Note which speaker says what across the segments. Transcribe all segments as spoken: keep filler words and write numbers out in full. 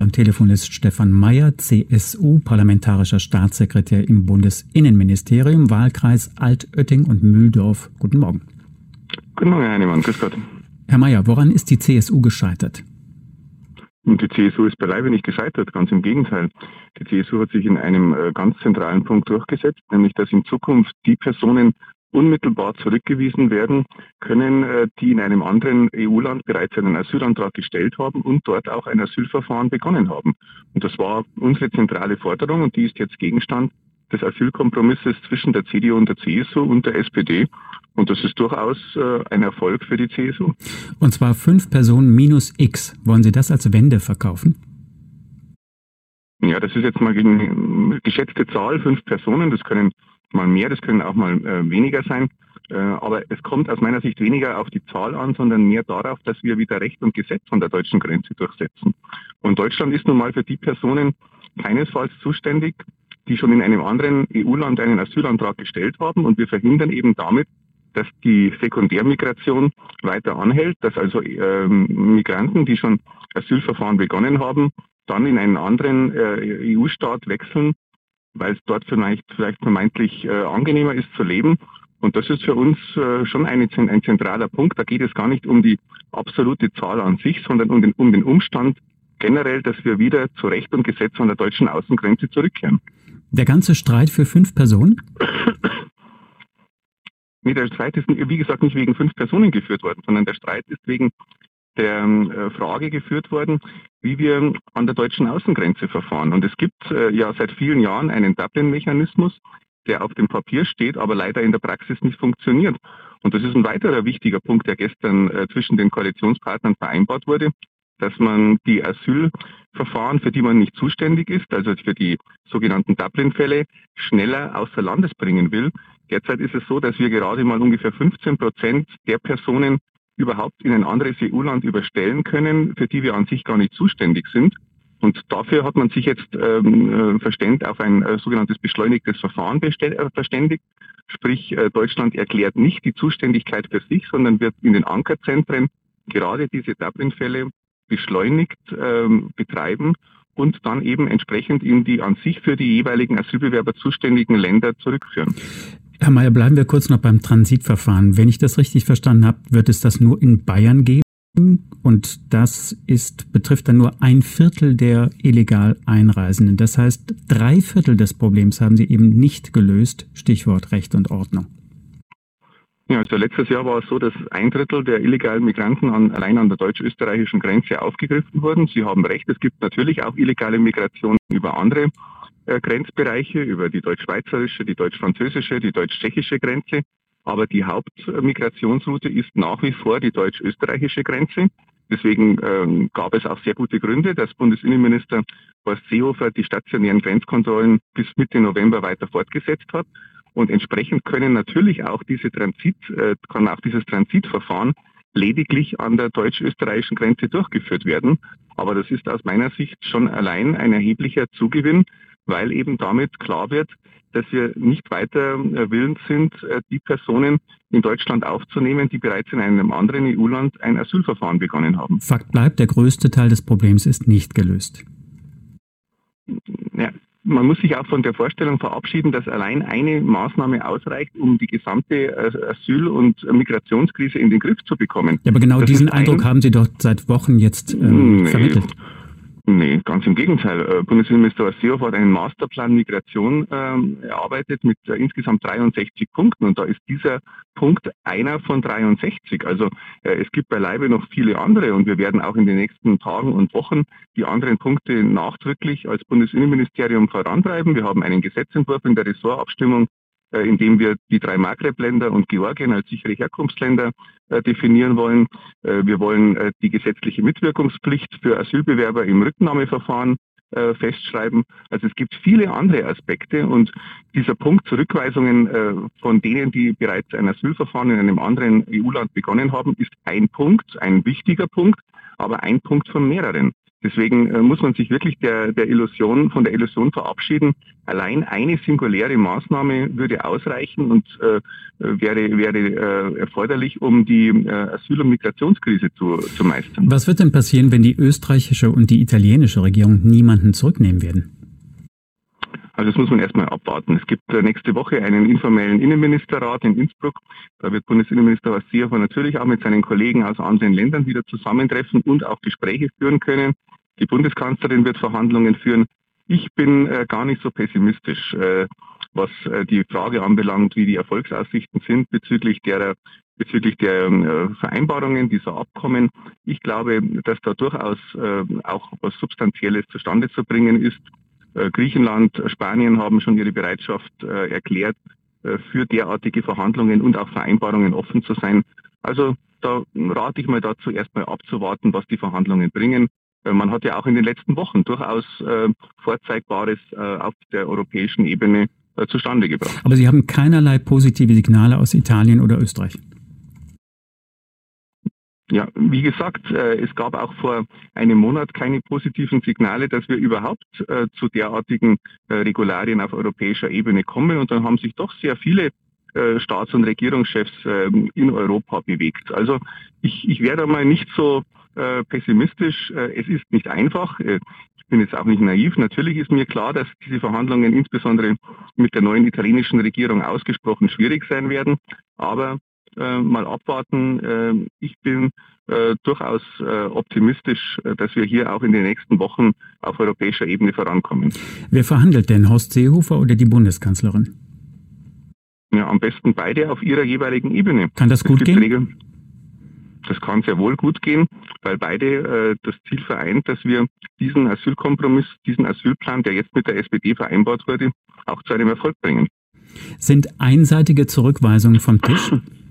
Speaker 1: Am Telefon ist Stefan Mayer, C S U, parlamentarischer Staatssekretär im Bundesinnenministerium, Wahlkreis Altötting und Mühldorf. Guten Morgen.
Speaker 2: Guten Morgen, Herr Heinemann. Grüß Gott.
Speaker 1: Herr Mayer, woran ist die C S U gescheitert?
Speaker 2: Und die C S U ist beileibe nicht gescheitert, ganz im Gegenteil. Die C S U hat sich in einem äh, ganz zentralen Punkt durchgesetzt, nämlich dass in Zukunft die Personen unmittelbar zurückgewiesen werden können, äh, die in einem anderen E U-Land bereits einen Asylantrag gestellt haben und dort auch ein Asylverfahren begonnen haben. Und das war unsere zentrale Forderung und die ist jetzt Gegenstand des Asylkompromisses zwischen der C D U und der C S U und der S P D. Und das ist durchaus äh, ein Erfolg für die C S U.
Speaker 1: Und zwar fünf Personen minus X. Wollen Sie das als Wende verkaufen?
Speaker 2: Ja, das ist jetzt mal eine geschätzte Zahl, fünf Personen. Das können mal mehr, das können auch mal äh, weniger sein. Äh, aber es kommt aus meiner Sicht weniger auf die Zahl an, sondern mehr darauf, dass wir wieder Recht und Gesetz an der deutschen Grenze durchsetzen. Und Deutschland ist nun mal für die Personen keinesfalls zuständig, die schon in einem anderen E U-Land einen Asylantrag gestellt haben. Und wir verhindern eben damit, dass die Sekundärmigration weiter anhält, dass also ähm, Migranten, die schon Asylverfahren begonnen haben, dann in einen anderen äh, E U-Staat wechseln, weil es dort vielleicht, vielleicht vermeintlich äh, angenehmer ist zu leben. Und das ist für uns äh, schon eine, ein zentraler Punkt. Da geht es gar nicht um die absolute Zahl an sich, sondern um den, um den Umstand generell, dass wir wieder zu Recht und Gesetz an der deutschen Außengrenze zurückkehren.
Speaker 1: Der ganze Streit für fünf Personen?
Speaker 2: Nee, der Streit ist, wie gesagt, nicht wegen fünf Personen geführt worden, sondern der Streit ist wegen der äh, Frage geführt worden, wie wir an der deutschen Außengrenze verfahren. Und es gibt äh, ja seit vielen Jahren einen Dublin-Mechanismus, der auf dem Papier steht, aber leider in der Praxis nicht funktioniert. Und das ist ein weiterer wichtiger Punkt, der gestern äh, zwischen den Koalitionspartnern vereinbart wurde, dass man die Asylverfahren, für die man nicht zuständig ist, also für die sogenannten Dublin-Fälle, schneller außer Landes bringen will. Derzeit ist es so, dass wir gerade mal ungefähr fünfzehn Prozent der Personen überhaupt in ein anderes E U-Land überstellen können, für die wir an sich gar nicht zuständig sind. Und dafür hat man sich jetzt ähm, verständ, auf ein äh, sogenanntes beschleunigtes Verfahren bestell, äh, verständigt. Sprich, äh, Deutschland erklärt nicht die Zuständigkeit für sich, sondern wird in den Ankerzentren gerade diese Dublin-Fälle beschleunigt ähm, betreiben und dann eben entsprechend in die an sich für die jeweiligen Asylbewerber zuständigen Länder zurückführen.
Speaker 1: Herr Mayer, bleiben wir kurz noch beim Transitverfahren. Wenn ich das richtig verstanden habe, wird es das nur in Bayern geben und das ist, betrifft dann nur ein Viertel der illegal Einreisenden. Das heißt, drei Viertel des Problems haben Sie eben nicht gelöst. Stichwort Recht und Ordnung.
Speaker 2: Ja, also letztes Jahr war es so, dass ein Drittel der illegalen Migranten an, allein an der deutsch-österreichischen Grenze aufgegriffen wurden. Sie haben recht, es gibt natürlich auch illegale Migration über andere äh, Grenzbereiche, über die deutsch-schweizerische, die deutsch-französische, die deutsch-tschechische Grenze. Aber die Hauptmigrationsroute ist nach wie vor die deutsch-österreichische Grenze. Deswegen ähm, gab es auch sehr gute Gründe, dass Bundesinnenminister Horst Seehofer die stationären Grenzkontrollen bis Mitte November weiter fortgesetzt hat. Und entsprechend können natürlich auch diese Transit, äh, kann auch dieses Transitverfahren lediglich an der deutsch-österreichischen Grenze durchgeführt werden. Aber das ist aus meiner Sicht schon allein ein erheblicher Zugewinn, weil eben damit klar wird, dass wir nicht weiter äh, willens sind, äh, die Personen in Deutschland aufzunehmen, die bereits in einem anderen E U-Land ein Asylverfahren begonnen haben.
Speaker 1: Fakt bleibt, der größte Teil des Problems ist nicht gelöst.
Speaker 2: Ja. Man muss sich auch von der Vorstellung verabschieden, dass allein eine Maßnahme ausreicht, um die gesamte Asyl- und Migrationskrise in den Griff zu bekommen.
Speaker 1: Ja, aber genau
Speaker 2: das
Speaker 1: diesen Eindruck haben Sie doch seit Wochen jetzt ähm,
Speaker 2: nee,
Speaker 1: vermittelt.
Speaker 2: Nee, ganz im Gegenteil. Bundesinnenminister Seehofer hat einen Masterplan Migration ähm, erarbeitet mit äh, insgesamt dreiundsechzig Punkten und da ist dieser Punkt einer von dreiundsechzig. Also äh, es gibt beileibe noch viele andere und wir werden auch in den nächsten Tagen und Wochen die anderen Punkte nachdrücklich als Bundesinnenministerium vorantreiben. Wir haben einen Gesetzentwurf in der Ressortabstimmung, äh, in dem wir die drei Maghreb-Länder und Georgien als sichere Herkunftsländer äh, definieren wollen. Äh, wir wollen äh, die gesetzliche Mitwirkungspflicht für Asylbewerber im Rücknahmeverfahren äh, festschreiben. Also es gibt viele andere Aspekte und dieser Punkt Zurückweisungen äh, von denen, die bereits ein Asylverfahren in einem anderen E U-Land begonnen haben, ist ein Punkt, ein wichtiger Punkt, aber ein Punkt von mehreren. Deswegen äh, muss man sich wirklich der, der Illusion, von der Illusion verabschieden. Allein eine singuläre Maßnahme würde ausreichen und äh, wäre, wäre äh, erforderlich, um die äh, Asyl- und Migrationskrise zu, zu meistern.
Speaker 1: Was wird denn passieren, wenn die österreichische und die italienische Regierung niemanden zurücknehmen werden?
Speaker 2: Also das muss man erstmal abwarten. Es gibt äh, nächste Woche einen informellen Innenministerrat in Innsbruck. Da wird Bundesinnenminister Seehofer natürlich auch mit seinen Kollegen aus anderen Ländern wieder zusammentreffen und auch Gespräche führen können. Die Bundeskanzlerin wird Verhandlungen führen. Ich bin äh, gar nicht so pessimistisch, äh, was äh, die Frage anbelangt, wie die Erfolgsaussichten sind bezüglich der, bezüglich der äh, Vereinbarungen dieser Abkommen. Ich glaube, dass da durchaus äh, auch was Substanzielles zustande zu bringen ist. Äh, Griechenland, Spanien haben schon ihre Bereitschaft äh, erklärt, äh, für derartige Verhandlungen und auch Vereinbarungen offen zu sein. Also da rate ich mal dazu, erstmal abzuwarten, was die Verhandlungen bringen. Man hat ja auch in den letzten Wochen durchaus äh, Vorzeigbares äh, auf der europäischen Ebene äh, zustande gebracht.
Speaker 1: Aber Sie haben keinerlei positive Signale aus Italien oder Österreich?
Speaker 2: Ja, wie gesagt, äh, es gab auch vor einem Monat keine positiven Signale, dass wir überhaupt äh, zu derartigen äh, Regularien auf europäischer Ebene kommen. Und dann haben sich doch sehr viele äh, Staats- und Regierungschefs äh, in Europa bewegt. Also ich, ich wäre da mal nicht so Äh, pessimistisch. Äh, es ist nicht einfach. Äh, ich bin jetzt auch nicht naiv. Natürlich ist mir klar, dass diese Verhandlungen insbesondere mit der neuen italienischen Regierung ausgesprochen schwierig sein werden. Aber äh, mal abwarten. Äh, ich bin äh, durchaus äh, optimistisch, äh, dass wir hier auch in den nächsten Wochen auf europäischer Ebene vorankommen.
Speaker 1: Wer verhandelt denn, Horst Seehofer oder die Bundeskanzlerin?
Speaker 2: Ja, am besten beide auf ihrer jeweiligen Ebene.
Speaker 1: Kann das gut gehen?
Speaker 2: Regeln. Das kann sehr wohl gut gehen, weil beide äh, das Ziel vereint, dass wir diesen Asylkompromiss, diesen Asylplan, der jetzt mit der S P D vereinbart wurde, auch zu einem Erfolg bringen.
Speaker 1: Sind einseitige Zurückweisungen vom Tisch?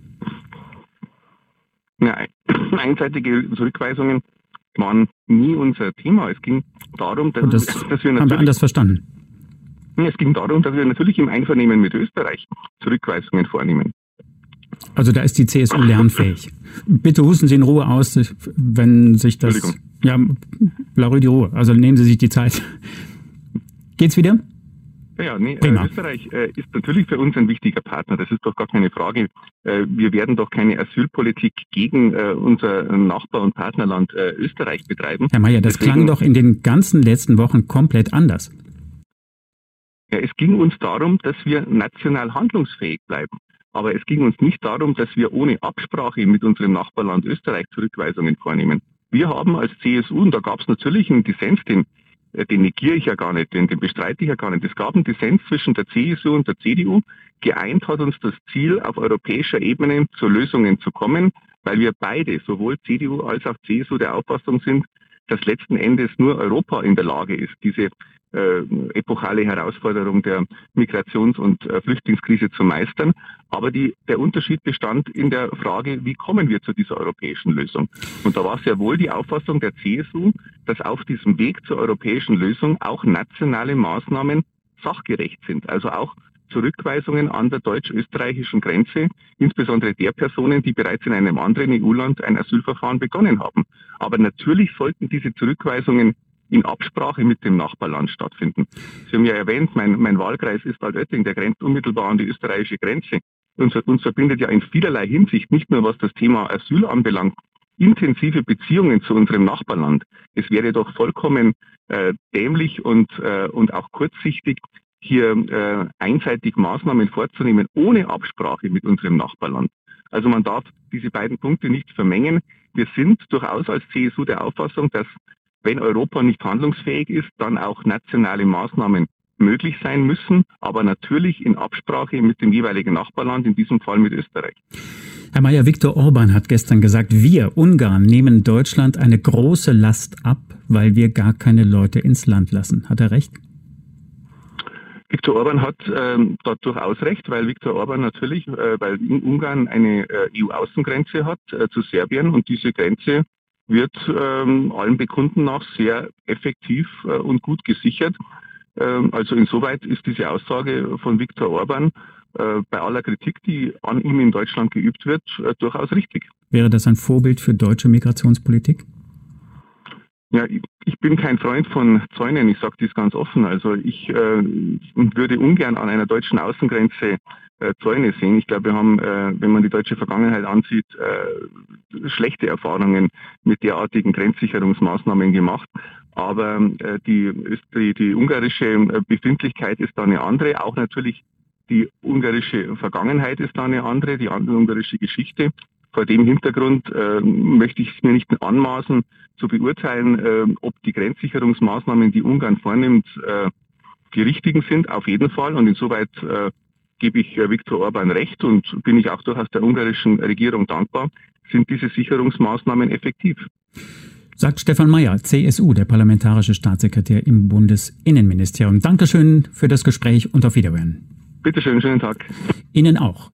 Speaker 2: Ja, einseitige Zurückweisungen waren nie unser Thema. Es ging darum, dass,
Speaker 1: das
Speaker 2: dass wir natürlich...
Speaker 1: Haben wir anders verstanden?
Speaker 2: Es ging darum, dass wir natürlich im Einvernehmen mit Österreich Zurückweisungen vornehmen.
Speaker 1: Also da ist die C S U lernfähig. Bitte husten Sie in Ruhe aus, wenn sich das... Ja, Larue die Ruhe. Also nehmen Sie sich die Zeit. Geht's wieder?
Speaker 2: Ja, ja nee, äh, Österreich äh, ist natürlich für uns ein wichtiger Partner. Das ist doch gar keine Frage. Äh, wir werden doch keine Asylpolitik gegen äh, unser Nachbar- und Partnerland äh, Österreich betreiben.
Speaker 1: Herr Mayer, das Deswegen, klang doch in den ganzen letzten Wochen komplett anders.
Speaker 2: Ja, es ging uns darum, dass wir national handlungsfähig bleiben. Aber es ging uns nicht darum, dass wir ohne Absprache mit unserem Nachbarland Österreich Zurückweisungen vornehmen. Wir haben als C S U, und da gab es natürlich einen Dissens, den, den negiere ich ja gar nicht, den, den bestreite ich ja gar nicht. Es gab einen Dissens zwischen der C S U und der C D U. Geeint hat uns das Ziel, auf europäischer Ebene zu Lösungen zu kommen, weil wir beide, sowohl C D U als auch C S U, der Auffassung sind, dass letzten Endes nur Europa in der Lage ist, diese äh, epochale Herausforderung der Migrations- und äh, Flüchtlingskrise zu meistern. Aber die, der Unterschied bestand in der Frage, wie kommen wir zu dieser europäischen Lösung? Und da war sehr wohl die Auffassung der C S U, dass auf diesem Weg zur europäischen Lösung auch nationale Maßnahmen sachgerecht sind. Also auch Zurückweisungen an der deutsch-österreichischen Grenze, insbesondere der Personen, die bereits in einem anderen E U-Land ein Asylverfahren begonnen haben. Aber natürlich sollten diese Zurückweisungen in Absprache mit dem Nachbarland stattfinden. Sie haben ja erwähnt, mein, mein Wahlkreis ist Altötting, der grenzt unmittelbar an die österreichische Grenze. Uns, uns verbindet ja in vielerlei Hinsicht, nicht nur was das Thema Asyl anbelangt, intensive Beziehungen zu unserem Nachbarland. Es wäre doch vollkommen äh, dämlich und, äh, und auch kurzsichtig, hier äh, einseitig Maßnahmen vorzunehmen, ohne Absprache mit unserem Nachbarland. Also man darf diese beiden Punkte nicht vermengen. Wir sind durchaus als C S U der Auffassung, dass wenn Europa nicht handlungsfähig ist, dann auch nationale Maßnahmen möglich sein müssen, aber natürlich in Absprache mit dem jeweiligen Nachbarland, in diesem Fall mit Österreich.
Speaker 1: Herr Mayer, Viktor Orban hat gestern gesagt, wir, Ungarn, nehmen Deutschland eine große Last ab, weil wir gar keine Leute ins Land lassen. Hat er recht?
Speaker 2: Viktor Orban hat ähm, da durchaus recht, weil Viktor Orban natürlich, äh, weil in Ungarn eine äh, E U-Außengrenze hat äh, zu Serbien und diese Grenze wird ähm, allen Bekunden nach sehr effektiv äh, und gut gesichert. Ähm, also insoweit ist diese Aussage von Viktor Orban äh, bei aller Kritik, die an ihm in Deutschland geübt wird, äh, durchaus richtig.
Speaker 1: Wäre das ein Vorbild für deutsche Migrationspolitik?
Speaker 2: Ja, ich bin kein Freund von Zäunen, ich sage dies ganz offen. Also ich äh, würde ungern an einer deutschen Außengrenze äh, Zäune sehen. Ich glaube, wir haben, äh, wenn man die deutsche Vergangenheit ansieht, äh, schlechte Erfahrungen mit derartigen Grenzsicherungsmaßnahmen gemacht. Aber äh, die, die, die ungarische Befindlichkeit ist da eine andere. Auch natürlich die ungarische Vergangenheit ist da eine andere, die andere ungarische Geschichte. Vor dem Hintergrund äh, möchte ich es mir nicht anmaßen, zu beurteilen, äh, ob die Grenzsicherungsmaßnahmen, die Ungarn vornimmt, äh, die richtigen sind, auf jeden Fall. Und insoweit äh, gebe ich äh, Viktor Orban recht und bin ich auch durchaus der ungarischen Regierung dankbar, sind diese Sicherungsmaßnahmen effektiv.
Speaker 1: Sagt Stefan Mayer, C S U, der parlamentarische Staatssekretär im Bundesinnenministerium. Dankeschön für das Gespräch und auf Wiederhören.
Speaker 2: Bitte schön, schönen Tag.
Speaker 1: Ihnen auch.